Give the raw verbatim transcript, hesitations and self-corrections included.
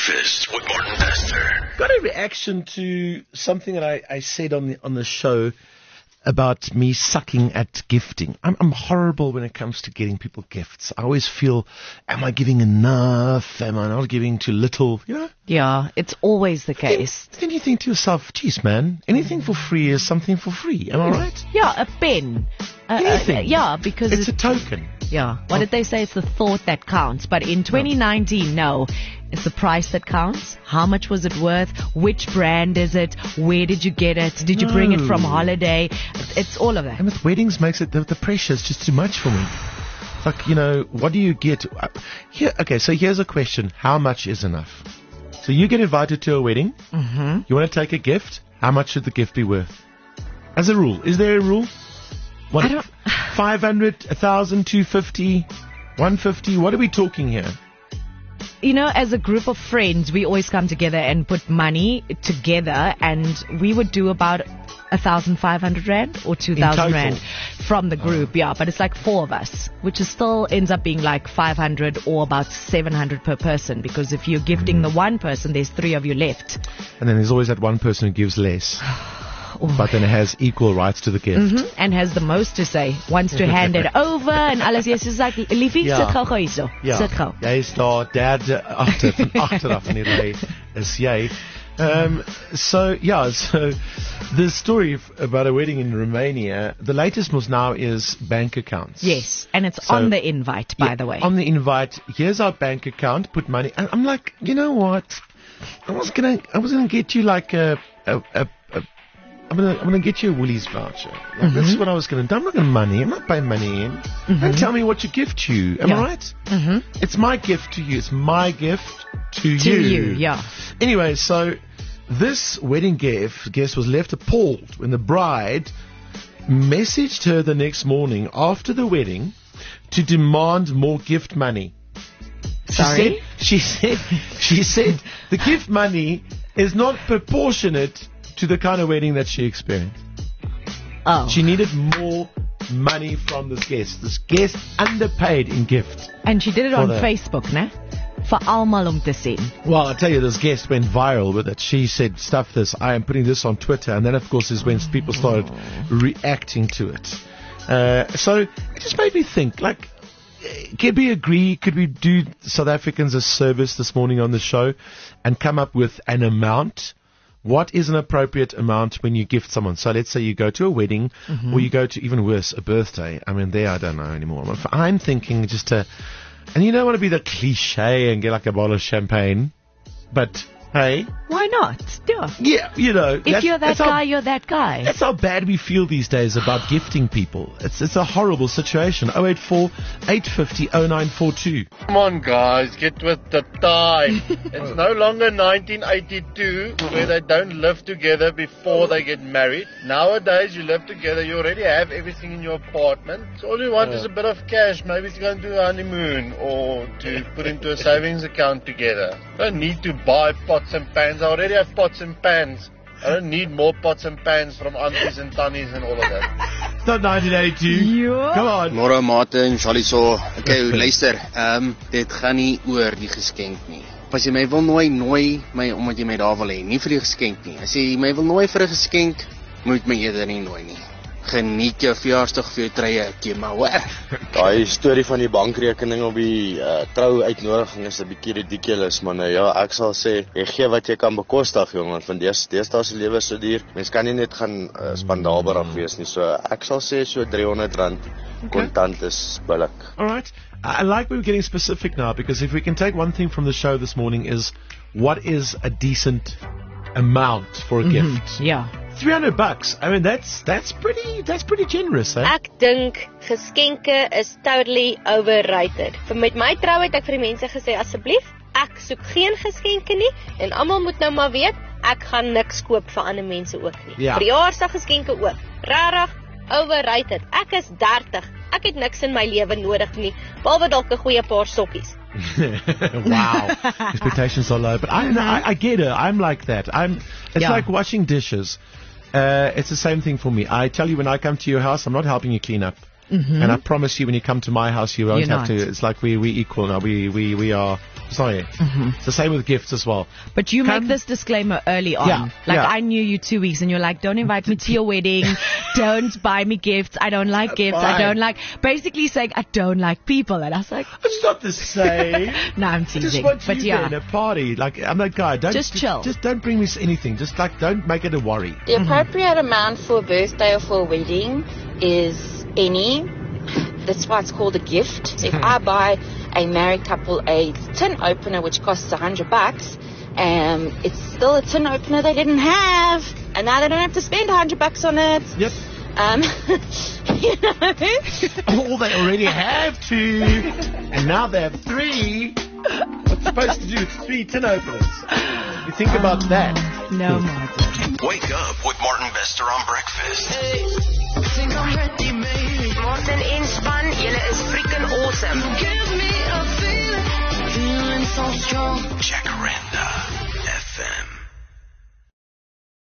Breakfast with Morton Bester. Got a reaction to something that I, I said on the on the show about me sucking at gifting. I'm, I'm horrible when it comes to getting people gifts. I always feel, am I giving enough? Am I not giving too little? You know? Yeah, it's always the case. Then, then you think to yourself, geez, man, anything for free is something for free. Am I right? Yeah, a pen. Uh, Anything. Uh, yeah, because It's a token. yeah. What did they say? It's the thought that counts. But in twenty nineteen, no. It's the price that counts. How much was it worth? Which brand is it? Where did you get it? Did you bring it from No. holiday? It's all of that. And with weddings makes it, the, the pressure is just too much for me. It's like, you know, what do you get? Uh, Here, okay, so here's a question. How much is enough? So you get invited to a wedding. Mm-hmm. You want to take a gift. How much should the gift be worth? As a rule. Is there a rule? What, I don't- five hundred, one thousand, two hundred fifty, one hundred fifty? What are we talking here? You know, as a group of friends, we always come together and put money together, and we would do about a thousand five hundred rand or two thousand total? rand from the group. Yeah, but it's like four of us, which is still ends up being like five hundred or about seven hundred per person. Because if you're gifting the one person, there's three of you left. And then there's always that one person who gives less, but then it has equal rights to the gift. Mhm, and has the most to say, wants to hand it over and alles. Yes, is like, liefie, Ja. sit gou gou hierso. Ja, Sit gou. jy is daar derde agter van agteraf in die ry is jy. Um, so yeah, so the story f- about a wedding in Romania, the latest most now is bank accounts. Yes, and it's So- on the invite, by Yeah, the way. on the invite, here's our bank account, put money. And I'm like, you know what? I was gonna, I was gonna get you like a, a, a, a I'm gonna, I'm gonna get you a Woolies voucher. Like, This is what I was gonna do. I'm not gonna money. I'm not paying money in. And tell me what you give to you. Am Yeah. I right? Mm-hmm. It's my gift to you. It's my gift to, To you. you, yeah. Anyway, so this wedding gift guest was left appalled when the bride messaged her the next morning after the wedding to demand more gift money. She Sorry? said, she said, she said the gift money is not proportionate to the kind of wedding that she experienced. Oh. She needed more money from this guest. This guest underpaid in gift. And she did it For on the- Facebook, né? Vir almal om te sien. Well, I tell you, this guest went viral with it. She said, stuff this, I am putting this on Twitter. And then, of course, is when people started reacting to it. Uh, so it just made me think, like, eh, could we agree, could we do South Africans a service this morning on the show and come up with an amount? What is an appropriate amount when you gift someone? So let's say you go to a wedding or you go to, even worse, a birthday. I mean, there I don't know anymore. I'm thinking just to, and you don't want to be the cliche and get like a bottle of champagne, but hey, Why not? Yeah. yeah, you know. If that's- you're that that's how- guy, you're that guy. That's how bad we feel these days about gifting people. It's it's a horrible situation. oh eight four, eight five zero, oh nine four two. Come on, guys, get with the time. It's no longer nineteen eighty-two where they don't live together before they get married. Nowadays, you live together, you already have everything in your apartment. So all you want is a bit of cash, maybe to go and do a honeymoon or to put into a savings account together. Don't need to buy pots and pans. I already have pots and pans. I don't need more pots and pans from aunties and tannies and all of that. It's not nineteen eighty-two. Ja. Come on. Môre mate en Charlie so. Okay, luister. Ehm um, dit gaan nie oor die geskenk nie. As jy my wil nooi, nooi my omdat jy my daar wil hê, nie vir die geskenk nie. As jy my wil nooi vir 'n geskenk, moet my eerder nie nooi nie. Geniet jou verjaarsdag vir jou treie, ek maar hoor. Daai storie van die bankrekening op die uh, trou uitnodiging is 'n bietjie ridiculous, maar nou ja, ek sal sê jy gee wat jy kan bekostig, jong, want van dees deesdae se lewe so duur. Mens kan nie net gaan uh, spandaalbaar wees nie. So ek sal sê so drie honderd rand kontant is billik. All right. I I like we're getting specific now because if we can take one thing from the show this morning is what is a decent amount for a gift? Ja. three hundred bucks. I mean, that's that's pretty that's pretty generous, eh? Ek dink geskenke is totally overrated. Vir met my trou het ek vir die mense gesê asseblief, ek soek geen geskenke nie en almal moet nou maar weet, ek gaan niks koop vir ander mense ook nie. Ja. Verjaarsdaggeskenke ook. Regtig overrated. Ek is dertig. Ek het niks in my lewe nodig nie, behalwe dalk 'n goeie paar sokkies. Wow. Expectations are low. But I, I, I get it. I'm like that. I'm. It's Yeah. like washing dishes. Uh, it's the same thing for me. I tell you, when I come to your house, I'm not helping you clean up. Mhm. And I promise you, when you come to my house, you won't You're have to. not. It's like we we equal now. We we we are. Sorry. Mhm. It's the same with gifts as well. But you Come- make this disclaimer early on. Yeah, Like yeah. I knew you two weeks and you're like, don't invite me to your wedding. Don't buy me gifts. I don't like gifts. I Fine. don't like, basically saying I don't like people. And I was like, It's not the same. no, I'm I just teasing. want But you yeah. there in a party. Like, I'm that guy. Don't Just chill. Just don't bring me anything. Just like, don't make it a worry. The appropriate amount for a birthday or for a wedding is any. That's why it's called a gift. So if I buy a married couple a tin opener which costs a hundred bucks, um, it's still a tin opener they didn't have, and now they don't have to spend a hundred bucks on it. Yep. Um, you know. Oh, they already have two, and now they have three. What's supposed to do with three tin openers? You think about that. No, Martin. Wake up with Martin Bester on breakfast. Martin en span, julle is freaking awesome. Jacaranda.